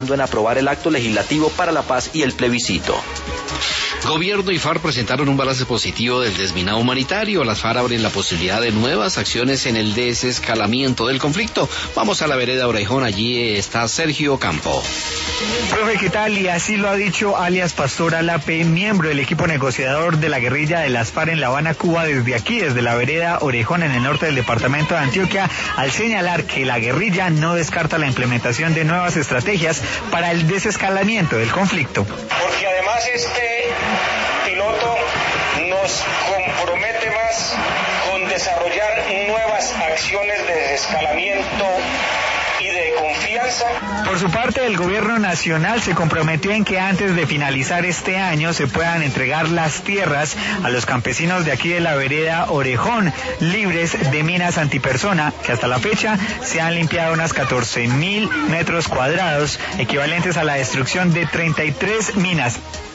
trabajando en aprobar el acto legislativo para la paz y el plebiscito. Gobierno y FARC presentaron un balance positivo del desminado humanitario. Las FARC abren la posibilidad de nuevas acciones en el desescalamiento del conflicto. Vamos a la vereda Orejón, allí está Sergio Campo. Profe, ¿qué tal? Y así lo ha dicho alias Pastor Alape, miembro del equipo negociador de la guerrilla de las FARC en La Habana, Cuba, desde aquí, desde la vereda Orejón, en el norte del departamento de Antioquia, al señalar que la guerrilla no descarta la implementación de nuevas estrategias para el desescalamiento del conflicto. Porque además este piloto nos compromete más con desarrollar nuevas acciones de desescalamiento y de confianza. Por su parte, el gobierno nacional se comprometió en que antes de finalizar este año se puedan entregar las tierras a los campesinos de aquí de la vereda Orejón, libres de minas antipersona, que hasta la fecha se han limpiado unas 14.000 metros cuadrados, equivalentes a la destrucción de 33 minas.